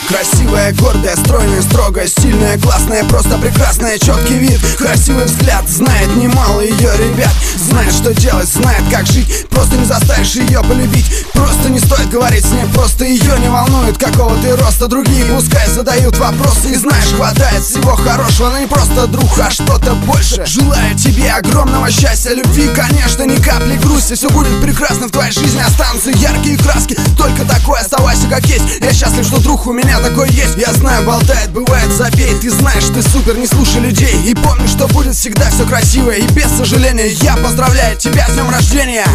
Красивая, гордая, стройная, строгая, стильная, классная, просто прекрасная, четкий вид, красивый взгляд. Знает немало ее ребят, знает, что делать, знает, как жить. Просто не заставишь ее полюбить. Просто не стоит говорить с ней, просто ее не волнует, какого ты роста. Другие пускай задают вопросы, и знаешь, хватает всего хорошего. Она не просто друг, а что-то больше. Желаю тебе огромного счастья, любви, конечно, ни капли грусти. Все будет прекрасно в твоей жизни, останутся яркие краски. Только такой оставайся как есть. Я счастлив, что друг у меня такой есть. Я знаю, болтает, бывает, забей. Ты знаешь, ты супер, не слушай людей. И помни, что будет всегда все красиво. И без сожаления я поздравляю тебя с днем рождения.